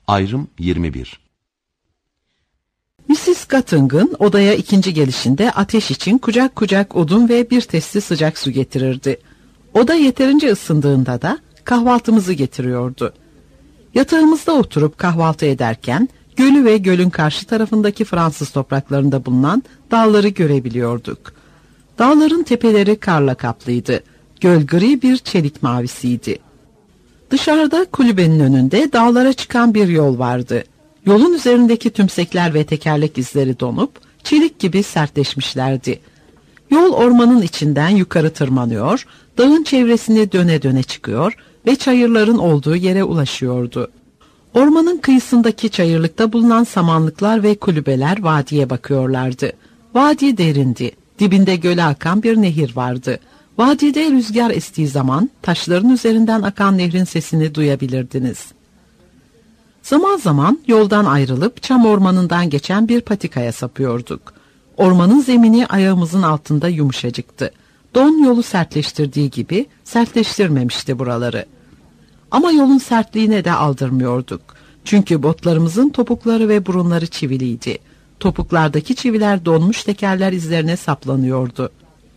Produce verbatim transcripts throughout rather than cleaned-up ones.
Ayrım yirmi bir. missis Gatting'ın odaya ikinci gelişinde ateş için kucak kucak odun ve bir testi sıcak su getirirdi. Oda yeterince ısındığında da kahvaltımızı getiriyordu. Yatağımızda oturup kahvaltı ederken gölü ve gölün karşı tarafındaki Fransız topraklarında bulunan dağları görebiliyorduk. Dağların tepeleri karla kaplıydı. Göl gri bir çelik mavisiydi. Dışarıda kulübenin önünde dağlara çıkan bir yol vardı. Yolun üzerindeki tümsekler ve tekerlek izleri donup çelik gibi sertleşmişlerdi. Yol ormanın içinden yukarı tırmanıyor, dağın çevresini döne döne çıkıyor ve çayırların olduğu yere ulaşıyordu. Ormanın kıyısındaki çayırlıkta bulunan samanlıklar ve kulübeler vadiye bakıyorlardı. Vadi derindi. Dibinde göle akan bir nehir vardı. Vadide rüzgar estiği zaman taşların üzerinden akan nehrin sesini duyabilirdiniz. Zaman zaman yoldan ayrılıp çam ormanından geçen bir patikaya sapıyorduk. Ormanın zemini ayağımızın altında yumuşacıktı. Don yolu sertleştirdiği gibi sertleştirmemişti buraları. Ama yolun sertliğine de aldırmıyorduk. Çünkü botlarımızın topukları ve burunları çiviliydi. Topuklardaki çiviler donmuş tekerler izlerine saplanıyordu.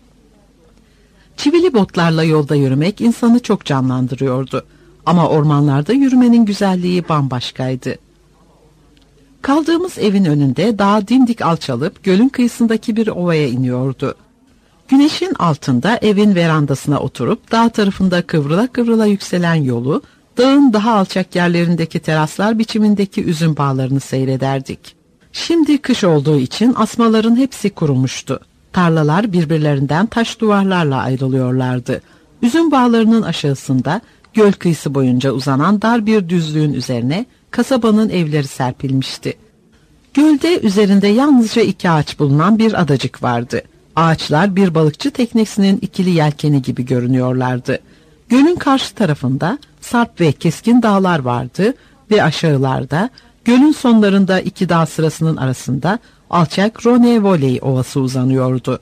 Çivili botlarla yolda yürümek insanı çok canlandırıyordu. Ama ormanlarda yürümenin güzelliği bambaşkaydı. Kaldığımız evin önünde dağ dimdik alçalıp gölün kıyısındaki bir ovaya iniyordu. Güneşin altında evin verandasına oturup dağ tarafında kıvrıla kıvrıla yükselen yolu, dağın daha alçak yerlerindeki teraslar biçimindeki üzüm bağlarını seyrederdik. Şimdi kış olduğu için asmaların hepsi kurumuştu. Tarlalar birbirlerinden taş duvarlarla ayrılıyorlardı. Üzüm bağlarının aşağısında göl kıyısı boyunca uzanan dar bir düzlüğün üzerine kasabanın evleri serpilmişti. Gölde üzerinde yalnızca iki ağaç bulunan bir adacık vardı. Ağaçlar bir balıkçı teknesinin ikili yelkeni gibi görünüyorlardı. Gölün karşı tarafında sarp ve keskin dağlar vardı ve aşağılarda gölün sonlarında iki dağ sırasının arasında alçak Rhone-Voley ovası uzanıyordu.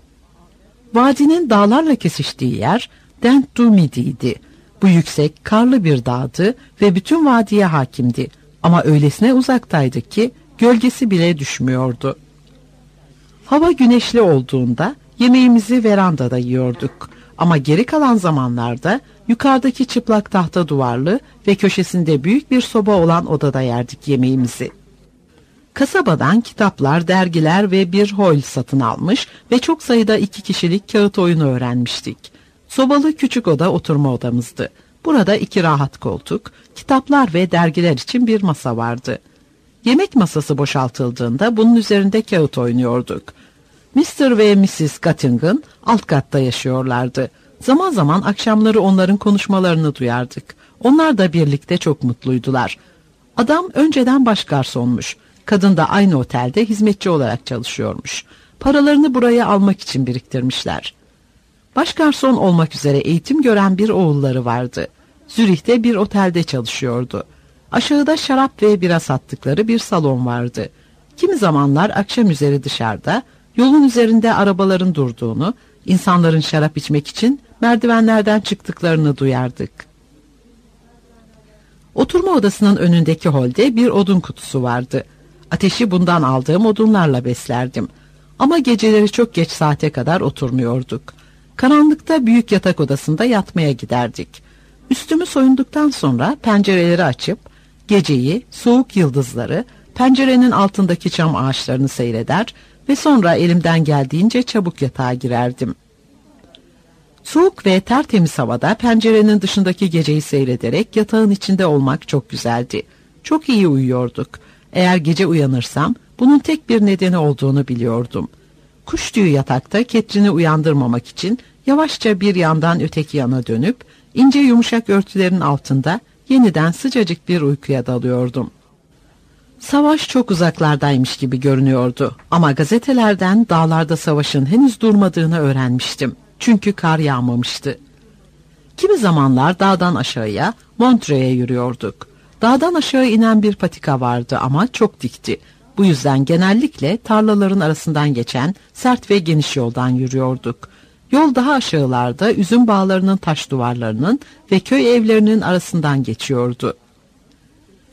Vadinin dağlarla kesiştiği yer Dent du Midi'ydi. Bu yüksek, karlı bir dağdı ve bütün vadiye hakimdi. Ama öylesine uzaktaydı ki gölgesi bile düşmüyordu. Hava güneşli olduğunda yemeğimizi verandada yiyorduk. Ama geri kalan zamanlarda yukarıdaki çıplak tahta duvarlı ve köşesinde büyük bir soba olan odada yerdik yemeğimizi. Kasabadan kitaplar, dergiler ve bir hol satın almış ve çok sayıda iki kişilik kağıt oyunu öğrenmiştik. Sobalı küçük oda oturma odamızdı. Burada iki rahat koltuk, kitaplar ve dergiler için bir masa vardı. Yemek masası boşaltıldığında bunun üzerinde kağıt oynuyorduk. mister ve missis Gatting'ın alt katta yaşıyorlardı. Zaman zaman akşamları onların konuşmalarını duyardık. Onlar da birlikte çok mutluydular. Adam önceden başgarsonmuş. Kadın da aynı otelde hizmetçi olarak çalışıyormuş. Paralarını buraya almak için biriktirmişler. Başgarson olmak üzere eğitim gören bir oğulları vardı. Zürih'te bir otelde çalışıyordu. Aşağıda şarap ve bira sattıkları bir salon vardı. Kimi zamanlar akşam üzeri dışarıda, yolun üzerinde arabaların durduğunu, insanların şarap içmek için merdivenlerden çıktıklarını duyardık. Oturma odasının önündeki holde bir odun kutusu vardı. Ateşi bundan aldığım odunlarla beslerdim. Ama geceleri çok geç saate kadar oturmuyorduk. Karanlıkta büyük yatak odasında yatmaya giderdik. Üstümü soyunduktan sonra pencereleri açıp geceyi, soğuk yıldızları, pencerenin altındaki çam ağaçlarını seyreder ve sonra elimden geldiğince çabuk yatağa girerdim. Soğuk ve tertemiz havada pencerenin dışındaki geceyi seyrederek yatağın içinde olmak çok güzeldi. Çok iyi uyuyorduk. Eğer gece uyanırsam bunun tek bir nedeni olduğunu biliyordum. Kuş tüyü yatakta Ketrin'i uyandırmamak için yavaşça bir yandan öteki yana dönüp ince yumuşak örtülerin altında yeniden sıcacık bir uykuya dalıyordum. Savaş çok uzaklardaymış gibi görünüyordu ama gazetelerden dağlarda savaşın henüz durmadığını öğrenmiştim. Çünkü kar yağmamıştı. Kimi zamanlar dağdan aşağıya Montreux'e yürüyorduk. Dağdan aşağı inen bir patika vardı ama çok dikti. Bu yüzden genellikle tarlaların arasından geçen sert ve geniş yoldan yürüyorduk. Yol daha aşağılarda üzüm bağlarının taş duvarlarının ve köy evlerinin arasından geçiyordu.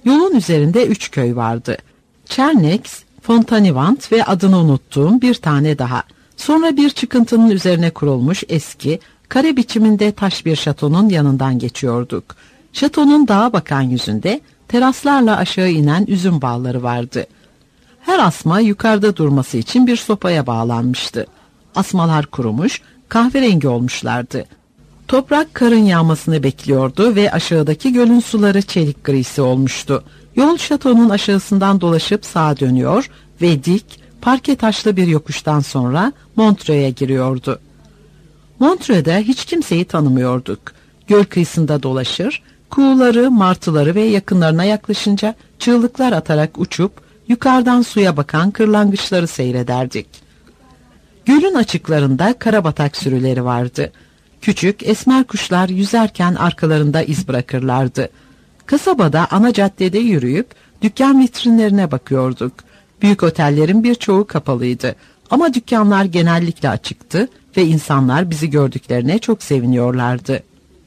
Yolun üzerinde üç köy vardı. Çernex, Fontanivant ve adını unuttuğum bir tane daha. Sonra bir çıkıntının üzerine kurulmuş eski, kare biçiminde taş bir şatonun yanından geçiyorduk. Şatonun dağa bakan yüzünde teraslarla aşağı inen üzüm bağları vardı. Her asma yukarıda durması için bir sopaya bağlanmıştı. Asmalar kurumuş, kahverengi olmuşlardı. Toprak karın yağmasını bekliyordu ve aşağıdaki gölün suları çelik grisi olmuştu. Yol şatonun aşağısından dolaşıp sağa dönüyor ve dik, parke taşlı bir yokuştan sonra Montreux'e giriyordu. Montreux'da hiç kimseyi tanımıyorduk. Göl kıyısında dolaşır, kuğuları, martıları ve yakınlarına yaklaşınca çığlıklar atarak uçup yukarıdan suya bakan kırlangıçları seyrederdik. Gölün açıklarında karabatak sürüleri vardı. Küçük esmer kuşlar yüzerken arkalarında iz bırakırlardı. Kasabada ana caddede yürüyüp dükkan vitrinlerine bakıyorduk. Büyük otellerin birçoğu kapalıydı ama dükkanlar genellikle açıktı ve insanlar bizi gördüklerine çok seviniyorlardı.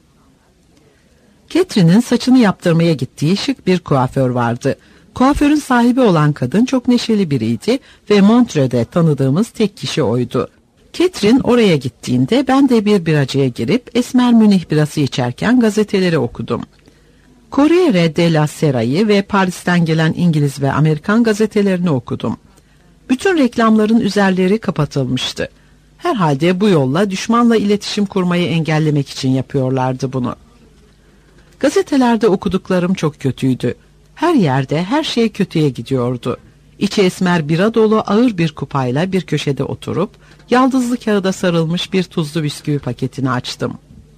Catherine'in saçını yaptırmaya gittiği şık bir kuaför vardı. Kuaförün sahibi olan kadın çok neşeli biriydi ve Montreux'de tanıdığımız tek kişi oydu. Catherine oraya gittiğinde ben de bir biracıya girip Esmer Münih birası içerken gazeteleri okudum. Corriere della Sera'yı ve Paris'ten gelen İngiliz ve Amerikan gazetelerini okudum. Bütün reklamların üzerleri kapatılmıştı. Herhalde bu yolla düşmanla iletişim kurmayı engellemek için yapıyorlardı bunu. Gazetelerde okuduklarım çok kötüydü. Her yerde her şey kötüye gidiyordu. İçi esmer bira dolu ağır bir kupayla bir köşede oturup yaldızlı kağıda sarılmış bir tuzlu bisküvi paketini açtım.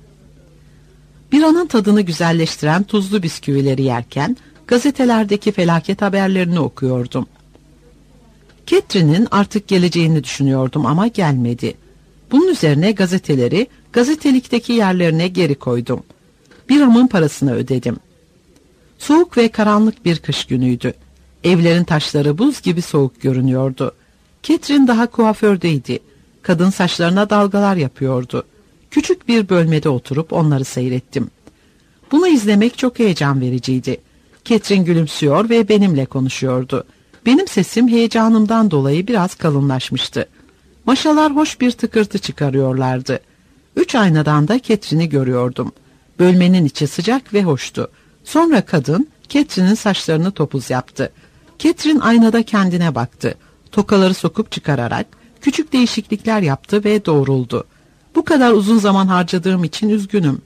Biranın tadını güzelleştiren tuzlu bisküvileri yerken gazetelerdeki felaket haberlerini okuyordum. Catherine'in artık geleceğini düşünüyordum ama gelmedi. Bunun üzerine gazeteleri gazetelikteki yerlerine geri koydum. Biramın parasını ödedim. Soğuk ve karanlık bir kış günüydü. Evlerin taşları buz gibi soğuk görünüyordu. Catherine daha kuafördeydi. Kadın saçlarına dalgalar yapıyordu. Küçük bir bölmede oturup onları seyrettim. Bunu izlemek çok heyecan vericiydi. Catherine gülümsüyor ve benimle konuşuyordu. Benim sesim heyecanımdan dolayı biraz kalınlaşmıştı. Maşalar hoş bir tıkırtı çıkarıyorlardı. Üç aynadan da Catherine'i görüyordum. Bölmenin içi sıcak ve hoştu. Sonra kadın Catherine'in saçlarını topuz yaptı. Catherine aynada kendine baktı. Tokaları sokup çıkararak küçük değişiklikler yaptı ve doğruldu. Bu kadar uzun zaman harcadığım için üzgünüm.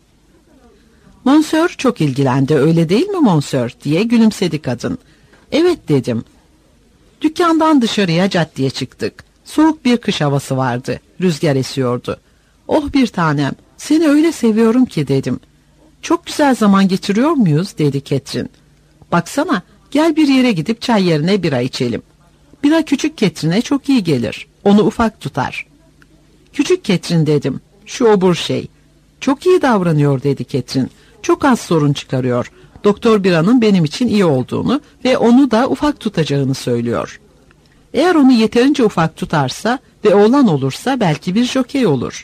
Monsieur çok ilgilendi, öyle değil mi Monsieur diye gülümsedi kadın. Evet dedim. Dükkandan dışarıya caddeye çıktık. Soğuk bir kış havası vardı. Rüzgar esiyordu. Oh bir tanem, seni öyle seviyorum ki dedim. Çok güzel zaman geçiriyor muyuz dedi Catherine. Baksana, gel bir yere gidip çay yerine bira içelim. Bira küçük Catherine'e çok iyi gelir. Onu ufak tutar. Küçük Catherine dedim. Şu obur şey. Çok iyi davranıyor dedi Catherine. Çok az sorun çıkarıyor. Doktor biranın benim için iyi olduğunu ve onu da ufak tutacağını söylüyor. Eğer onu yeterince ufak tutarsa ve oğlan olursa belki bir jokey olur.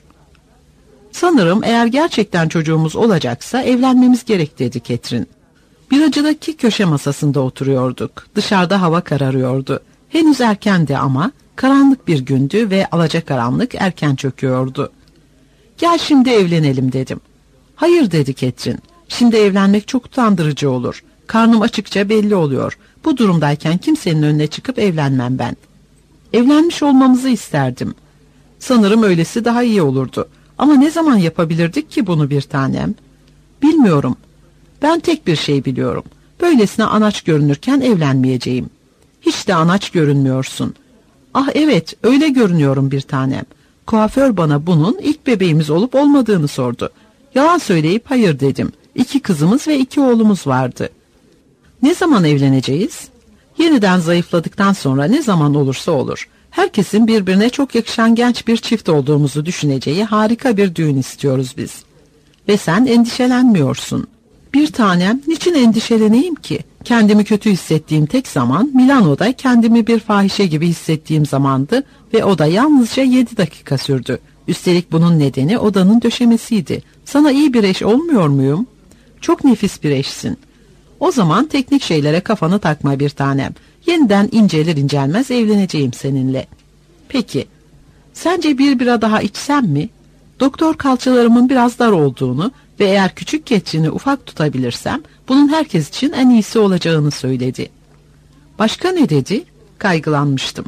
Sanırım eğer gerçekten çocuğumuz olacaksa evlenmemiz gerek dedi Catherine. Biracıdaki köşe masasında oturuyorduk. Dışarıda hava kararıyordu. Henüz erkendi ama karanlık bir gündü ve alacakaranlık erken çöküyordu. Gel şimdi evlenelim dedim. Hayır dedi Catherine. Şimdi evlenmek çok utandırıcı olur. Karnım açıkça belli oluyor. Bu durumdayken kimsenin önüne çıkıp evlenmem ben. Evlenmiş olmamızı isterdim. Sanırım öylesi daha iyi olurdu. Ama ne zaman yapabilirdik ki bunu bir tanem? Bilmiyorum. Ben tek bir şey biliyorum. Böylesine anaç görünürken evlenmeyeceğim. Hiç de anaç görünmüyorsun. Ah evet, öyle görünüyorum bir tanem. Kuaför bana bunun ilk bebeğimiz olup olmadığını sordu. Yalan söyleyip hayır dedim. İki kızımız ve iki oğlumuz vardı. Ne zaman evleneceğiz? Yeniden zayıfladıktan sonra ne zaman olursa olur. Herkesin birbirine çok yakışan genç bir çift olduğumuzu düşüneceği harika bir düğün istiyoruz biz. Ve sen endişelenmiyorsun. Bir tanem, niçin endişeleneyim ki? Kendimi kötü hissettiğim tek zaman Milano'da kendimi bir fahişe gibi hissettiğim zamandı ve o da yalnızca yedi dakika sürdü. Üstelik bunun nedeni odanın döşemesiydi. Sana iyi bir eş olmuyor muyum? Çok nefis bir eşsin. O zaman teknik şeylere kafanı takma bir tanem. Yeniden incelir incelmez evleneceğim seninle. Peki, sence bir bira daha içsem mi? Doktor kalçalarımın biraz dar olduğunu ve eğer küçük Ketrin'i ufak tutabilirsem bunun herkes için en iyisi olacağını söyledi. Başka ne dedi? Kaygılanmıştım.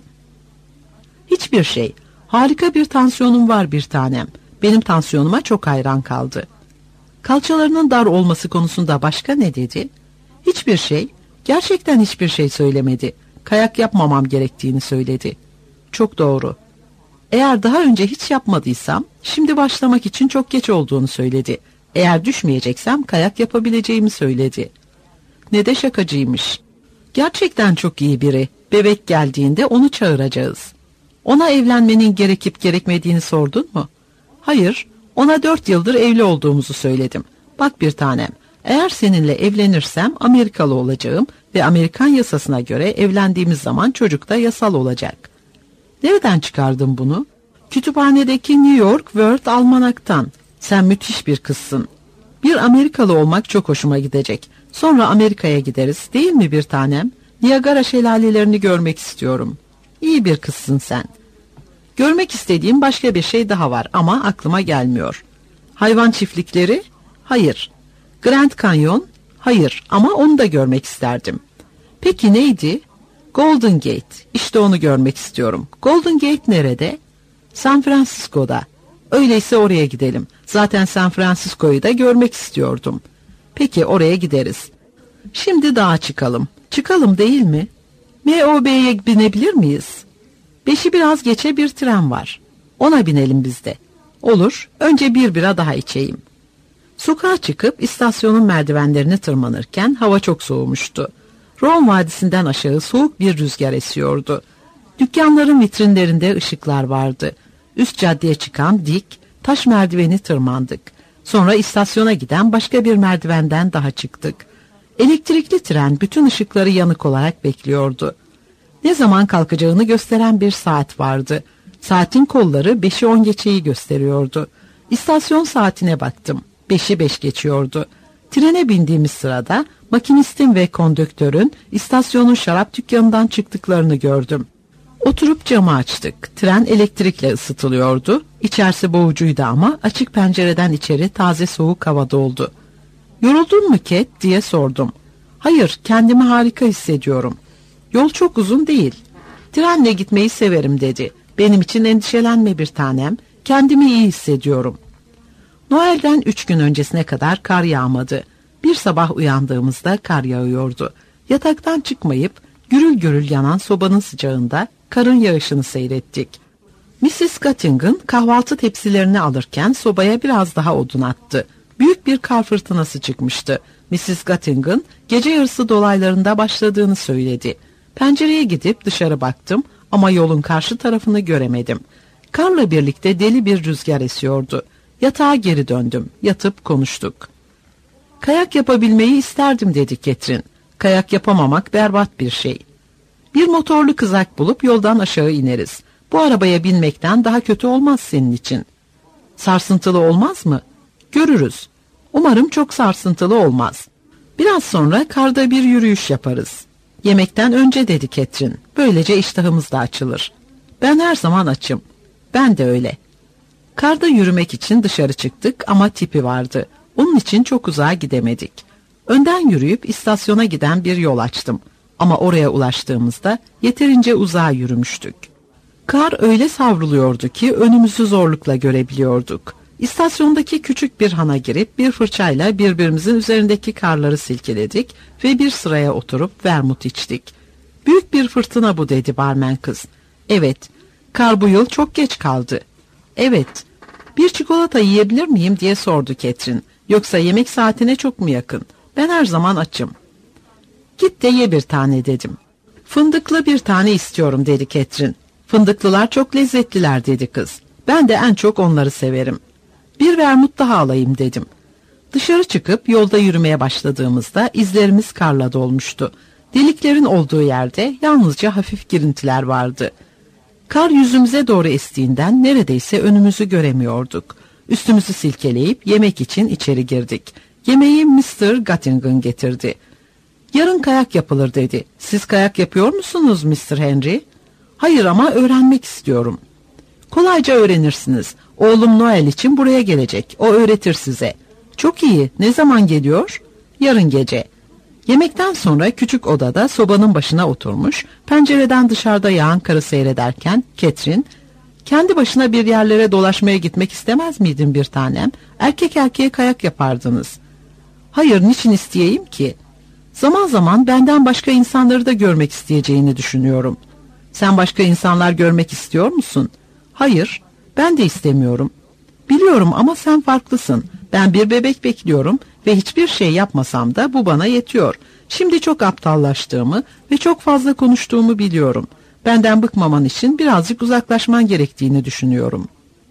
Hiçbir şey. Harika bir tansiyonum var bir tanem. Benim tansiyonuma çok hayran kaldı. Kalçalarının dar olması konusunda başka ne dedi? Hiçbir şey. Gerçekten hiçbir şey söylemedi. Kayak yapmamam gerektiğini söyledi. Çok doğru. Eğer daha önce hiç yapmadıysam, şimdi başlamak için çok geç olduğunu söyledi. Eğer düşmeyeceksem kayak yapabileceğimi söyledi. Ne de şakacıymış. Gerçekten çok iyi biri. Bebek geldiğinde onu çağıracağız. Ona evlenmenin gerekip gerekmediğini sordun mu? Hayır, ona dört yıldır evli olduğumuzu söyledim. Bak bir tanem, eğer seninle evlenirsem Amerikalı olacağım ve Amerikan yasasına göre evlendiğimiz zaman çocuk da yasal olacak. Nereden çıkardın bunu? Kütüphanedeki New York World Almanak'tan. Sen müthiş bir kızsın. Bir Amerikalı olmak çok hoşuma gidecek. Sonra Amerika'ya gideriz, değil mi bir tanem? Niagara şelalelerini görmek istiyorum. İyi bir kızsın sen. Görmek istediğim başka bir şey daha var ama aklıma gelmiyor. Hayvan çiftlikleri? Hayır. Grand Canyon? Hayır ama onu da görmek isterdim. Peki neydi? Golden Gate. İşte onu görmek istiyorum. Golden Gate nerede? San Francisco'da. Öyleyse oraya gidelim. Zaten San Francisco'yu da görmek istiyordum. Peki oraya gideriz. Şimdi dağa çıkalım. Çıkalım değil mi? M O B'ye binebilir miyiz? Beşi biraz geçe bir tren var. Ona binelim biz de. Olur, önce bir bira daha içeyim. Sokağa çıkıp istasyonun merdivenlerini tırmanırken hava çok soğumuştu. Ron Vadisi'nden aşağı soğuk bir rüzgar esiyordu. Dükkanların vitrinlerinde ışıklar vardı. Üst caddeye çıkan dik, taş merdiveni tırmandık. Sonra istasyona giden başka bir merdivenden daha çıktık. Elektrikli tren bütün ışıkları yanık olarak bekliyordu. Ne zaman kalkacağını gösteren bir saat vardı. Saatin kolları beşi on geçeyi gösteriyordu. İstasyon saatine baktım. Beşi beş geçiyordu. Trene bindiğimiz sırada makinistin ve kondüktörün istasyonun şarap dükkanından çıktıklarını gördüm. Oturup camı açtık. Tren elektrikle ısıtılıyordu. İçerisi boğucuydu ama açık pencereden içeri taze soğuk hava doldu. "Yoruldun mu Ket?" diye sordum. "Hayır, kendimi harika hissediyorum. Yol çok uzun değil. Trenle gitmeyi severim" dedi. "Benim için endişelenme bir tanem. Kendimi iyi hissediyorum." Noel'den üç gün öncesine kadar kar yağmadı. Bir sabah uyandığımızda kar yağıyordu. Yataktan çıkmayıp gürül gürül yanan sobanın sıcağında karın yağışını seyrettik. missis Göttingen kahvaltı tepsilerini alırken sobaya biraz daha odun attı. Büyük bir kar fırtınası çıkmıştı. missis Göttingen gece yarısı dolaylarında başladığını söyledi. Pencereye gidip dışarı baktım ama yolun karşı tarafını göremedim. Karla birlikte deli bir rüzgar esiyordu. Yatağa geri döndüm. Yatıp konuştuk. "Kayak yapabilmeyi isterdim" dedi Ketrin. "Kayak yapamamak berbat bir şey. Bir motorlu kızak bulup yoldan aşağı ineriz. Bu arabaya binmekten daha kötü olmaz senin için." "Sarsıntılı olmaz mı?" "Görürüz. Umarım çok sarsıntılı olmaz. Biraz sonra karda bir yürüyüş yaparız." "Yemekten önce" dedi Ketrin. "Böylece iştahımız da açılır." "Ben her zaman açım." "Ben de öyle." Karda yürümek için dışarı çıktık ama tipi vardı. Onun için çok uzağa gidemedik. Önden yürüyüp istasyona giden bir yol açtım. Ama oraya ulaştığımızda yeterince uzağa yürümüştük. Kar öyle savruluyordu ki önümüzü zorlukla görebiliyorduk. İstasyondaki küçük bir hana girip bir fırçayla birbirimizin üzerindeki karları silkeledik ve bir sıraya oturup vermut içtik. "Büyük bir fırtına bu" dedi barmen kız. "Evet, kar bu yıl çok geç kaldı." "Evet, bir çikolata yiyebilir miyim?" diye sordu Ketrin. "Yoksa yemek saatine çok mu yakın? Ben her zaman açım." "Git de ye bir tane" dedim. "Fındıklı bir tane istiyorum" dedi Ketrin. "Fındıklılar çok lezzetliler" dedi kız. "Ben de en çok onları severim." "Bir vermut daha alayım" dedim. Dışarı çıkıp yolda yürümeye başladığımızda izlerimiz karla dolmuştu. Deliklerin olduğu yerde yalnızca hafif girintiler vardı. Kar yüzümüze doğru estiğinden neredeyse önümüzü göremiyorduk. Üstümüzü silkeleyip yemek için içeri girdik. Yemeği mister Göttingen getirdi. Yarın kayak yapılır dedi. Siz kayak yapıyor musunuz mister Henry? Hayır ama öğrenmek istiyorum. Kolayca öğrenirsiniz. Oğlum Noel için buraya gelecek. O öğretir size. Çok iyi. Ne zaman geliyor? Yarın gece. Yemekten sonra küçük odada sobanın başına oturmuş, pencereden dışarıda yağan karı seyrederken Catherine, kendi başına bir yerlere dolaşmaya gitmek istemez miydin bir tanem? Erkek erkeğe kayak yapardınız. Hayır, niçin isteyeyim ki? Zaman zaman benden başka insanları da görmek isteyeceğini düşünüyorum. Sen başka insanlar görmek istiyor musun? Hayır, ben de istemiyorum. Biliyorum ama sen farklısın. Ben bir bebek bekliyorum ve hiçbir şey yapmasam da bu bana yetiyor. Şimdi çok aptallaştığımı ve çok fazla konuştuğumu biliyorum. Benden bıkmaman için birazcık uzaklaşman gerektiğini düşünüyorum.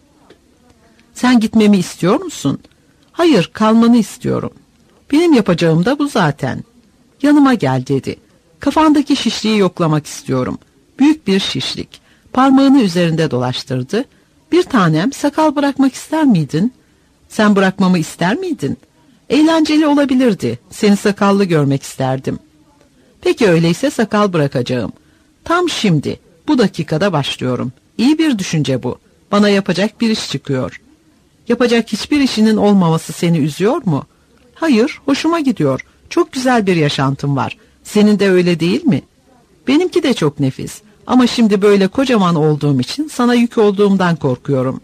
Sen gitmemi istiyor musun? Hayır, kalmanı istiyorum. Benim yapacağım da bu zaten. Yanıma gel dedi. Kafandaki şişliği yoklamak istiyorum. Büyük bir şişlik. Parmağını üzerinde dolaştırdı. Bir tanem, sakal bırakmak ister miydin? Sen bırakmamı ister miydin? Eğlenceli olabilirdi. Seni sakallı görmek isterdim. Peki öyleyse sakal bırakacağım. Tam şimdi, bu dakikada başlıyorum. İyi bir düşünce bu. Bana yapacak bir iş çıkıyor. Yapacak hiçbir işinin olmaması seni üzüyor mu? Hayır, hoşuma gidiyor. Çok güzel bir yaşantım var. Senin de öyle değil mi? Benimki de çok nefis. Ama şimdi böyle kocaman olduğum için sana yük olduğumdan korkuyorum.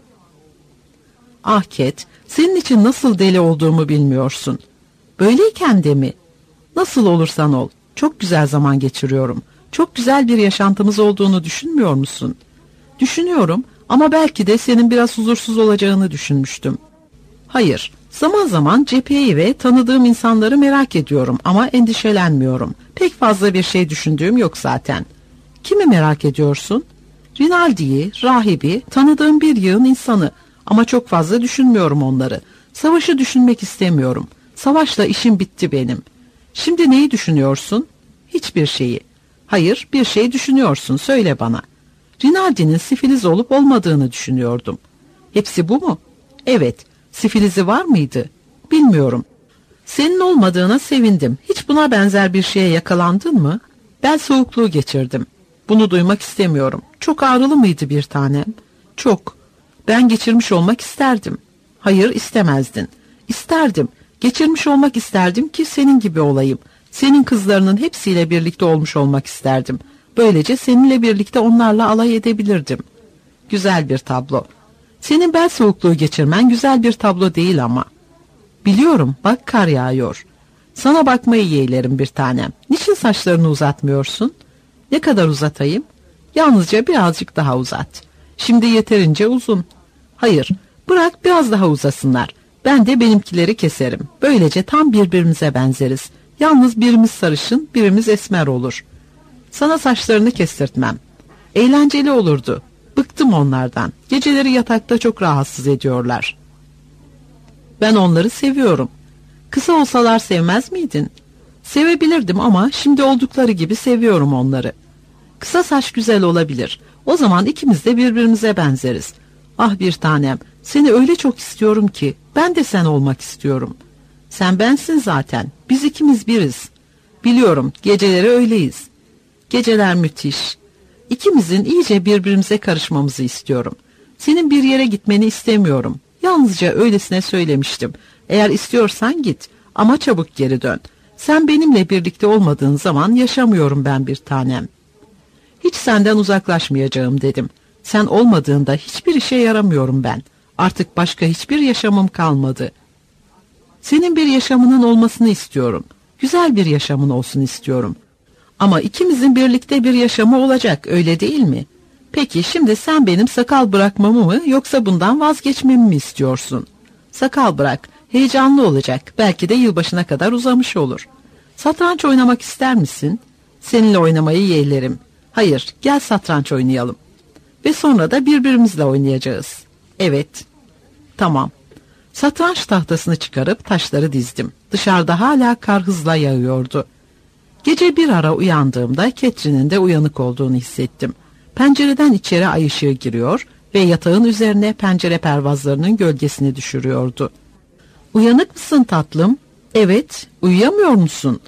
Ah Cat, senin için nasıl deli olduğumu bilmiyorsun. Böyleyken de mi? Nasıl olursan ol. Çok güzel zaman geçiriyorum. Çok güzel bir yaşantımız olduğunu düşünmüyor musun? Düşünüyorum ama belki de senin biraz huzursuz olacağını düşünmüştüm. Hayır, zaman zaman cepheyi ve tanıdığım insanları merak ediyorum ama endişelenmiyorum. Pek fazla bir şey düşündüğüm yok zaten. Kimi merak ediyorsun? Rinaldi'yi, rahibi, tanıdığım bir yığın insanı ama çok fazla düşünmüyorum onları. Savaşı düşünmek istemiyorum. Savaşla işim bitti benim. Şimdi neyi düşünüyorsun? Hiçbir şeyi. Hayır, bir şey düşünüyorsun, söyle bana. Rinaldi'nin sifiliz olup olmadığını düşünüyordum. Hepsi bu mu? Evet. Sifilizi var mıydı? Bilmiyorum. Senin olmadığına sevindim. Hiç buna benzer bir şeye yakalandın mı? Bel soğukluğu geçirdim. Bunu duymak istemiyorum. Çok ağrılı mıydı bir tanem? Çok. Ben geçirmiş olmak isterdim. Hayır, istemezdin. İsterdim. Geçirmiş olmak isterdim ki senin gibi olayım. Senin kızlarının hepsiyle birlikte olmuş olmak isterdim. Böylece seninle birlikte onlarla alay edebilirdim. Güzel bir tablo. Senin bel soğukluğu geçirmen güzel bir tablo değil ama. Biliyorum, bak kar yağıyor. Sana bakmayı yeğlerim bir tanem. Niçin saçlarını uzatmıyorsun? Ne kadar uzatayım? Yalnızca birazcık daha uzat. Şimdi yeterince uzun. Hayır, bırak biraz daha uzasınlar. Ben de benimkileri keserim. Böylece tam birbirimize benzeriz. Yalnız birimiz sarışın, birimiz esmer olur. Sana saçlarını kestirtmem. Eğlenceli olurdu. Bıktım onlardan. Geceleri yatakta çok rahatsız ediyorlar. Ben onları seviyorum. Kısa olsalar sevmez miydin? Sevebilirdim ama şimdi oldukları gibi seviyorum onları. Kısa saç güzel olabilir. O zaman ikimiz de birbirimize benzeriz. Ah bir tanem, seni öyle çok istiyorum ki ben de sen olmak istiyorum. Sen bensin zaten. Biz ikimiz biriz. Biliyorum, geceleri öyleyiz. Geceler müthiş. İkimizin iyice birbirimize karışmamızı istiyorum. Senin bir yere gitmeni istemiyorum. Yalnızca öylesine söylemiştim. Eğer istiyorsan git ama çabuk geri dön. Sen benimle birlikte olmadığın zaman yaşamıyorum ben bir tanem. Hiç senden uzaklaşmayacağım dedim. Sen olmadığında hiçbir işe yaramıyorum ben. Artık başka hiçbir yaşamım kalmadı. Senin bir yaşamının olmasını istiyorum. Güzel bir yaşamın olsun istiyorum. Ama ikimizin birlikte bir yaşamı olacak, öyle değil mi? Peki şimdi sen benim sakal bırakmamı mı yoksa bundan vazgeçmemi mi istiyorsun? Sakal bırak, heyecanlı olacak, belki de yılbaşına kadar uzamış olur. Satranç oynamak ister misin? Seninle oynamayı yeğlerim. Hayır, gel satranç oynayalım. Ve sonra da birbirimizle oynayacağız. Evet. Tamam. Satranç tahtasını çıkarıp taşları dizdim. Dışarıda hala kar hızla yağıyordu. Gece bir ara uyandığımda Catherine'in de uyanık olduğunu hissettim. Pencereden içeri ay ışığı giriyor ve yatağın üzerine pencere pervazlarının gölgesini düşürüyordu. Uyanık mısın tatlım? Evet, uyuyamıyor musun?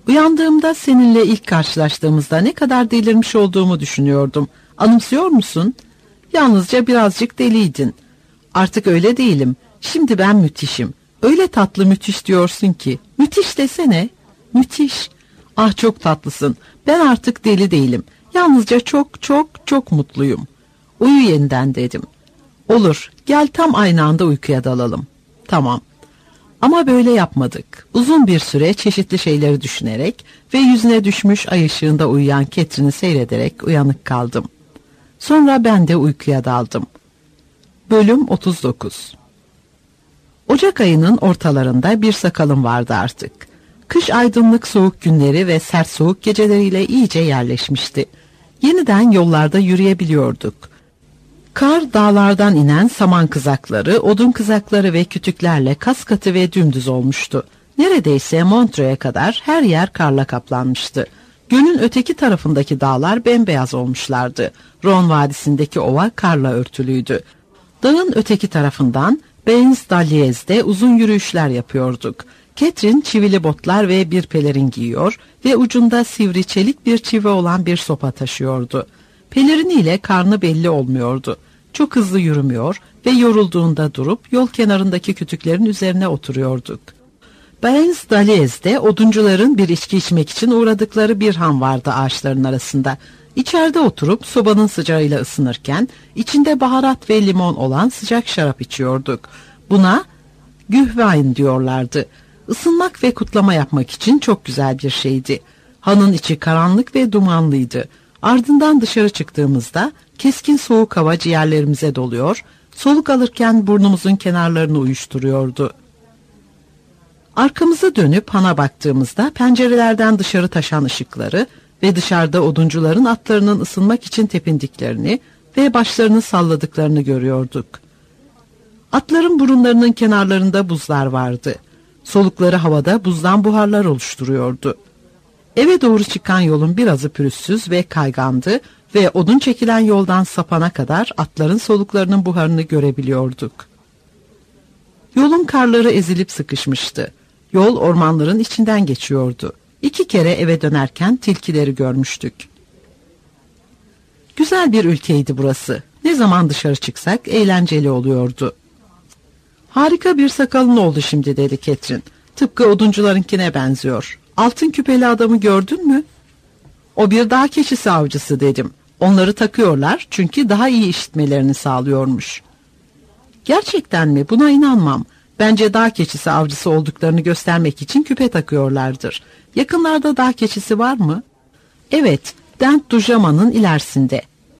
Uyandığımda seninle ilk karşılaştığımızda ne kadar delirmiş olduğumu düşünüyordum. Anımsıyor musun? Yalnızca birazcık deliydin. Artık öyle değilim. Şimdi ben müthişim. Öyle tatlı müthiş diyorsun ki. Müthiş desene. Müthiş. Ah çok tatlısın. Ben artık deli değilim. Yalnızca çok çok çok mutluyum. Uyu yeniden dedim. Olur. Gel tam aynı anda uykuya dalalım. Tamam. Ama böyle yapmadık. Uzun bir süre çeşitli şeyleri düşünerek ve yüzüne düşmüş ay ışığında uyuyan Catherine'i seyrederek uyanık kaldım. Sonra ben de uykuya daldım. Bölüm otuz dokuz. Ocak ayının ortalarında bir sakalım vardı artık. Kış aydınlık soğuk günleri ve sert soğuk geceleriyle iyice yerleşmişti. Yeniden yollarda yürüyebiliyorduk. Kar dağlardan inen saman kızakları, odun kızakları ve kütüklerle kaskatı ve dümdüz olmuştu. Neredeyse Montreux'e kadar her yer karla kaplanmıştı. Gölün öteki tarafındaki dağlar bembeyaz olmuşlardı. Rhône vadisindeki ova karla örtülüydü. Dağın öteki tarafından Bains-d'Alliez'de uzun yürüyüşler yapıyorduk. Catherine çivili botlar ve bir pelerin giyiyor ve ucunda sivri çelik bir çivi olan bir sopa taşıyordu. Peleriniyle karnı belli olmuyordu. Çok hızlı yürümüyor ve yorulduğunda durup yol kenarındaki kütüklerin üzerine oturuyorduk. Bains-d'Alliez'de oduncuların bir içki içmek için uğradıkları bir han vardı ağaçların arasında. İçeride oturup sobanın sıcağıyla ısınırken içinde baharat ve limon olan sıcak şarap içiyorduk. Buna Gühwein diyorlardı. Isınmak ve kutlama yapmak için çok güzel bir şeydi. Hanın içi karanlık ve dumanlıydı. Ardından dışarı çıktığımızda keskin soğuk hava ciğerlerimize doluyor, soluk alırken burnumuzun kenarlarını uyuşturuyordu. Arkamızı dönüp hana baktığımızda pencerelerden dışarı taşan ışıkları ve dışarıda oduncuların atlarının ısınmak için tepindiklerini ve başlarını salladıklarını görüyorduk. Atların burunlarının kenarlarında buzlar vardı. Solukları havada buzdan buharlar oluşturuyordu. Eve doğru çıkan yolun birazı pürüzsüz ve kaygandı ve odun çekilen yoldan sapana kadar atların soluklarının buharını görebiliyorduk. Yolun karları ezilip sıkışmıştı. Yol ormanların içinden geçiyordu. İki kere eve dönerken tilkileri görmüştük. Güzel bir ülkeydi burası. Ne zaman dışarı çıksak eğlenceli oluyordu. Harika bir sakalın oldu şimdi dedi Catherine. Tıpkı oduncularınkine benziyor. Altın küpeli adamı gördün mü? O bir dağ keçisi avcısı dedim. Onları takıyorlar çünkü daha iyi işitmelerini sağlıyormuş. Gerçekten mi? Buna inanmam. Bence dağ keçisi avcısı olduklarını göstermek için küpe takıyorlardır. Yakınlarda dağ keçisi var mı? Evet, Dent du Jaman'ın ilerisinde.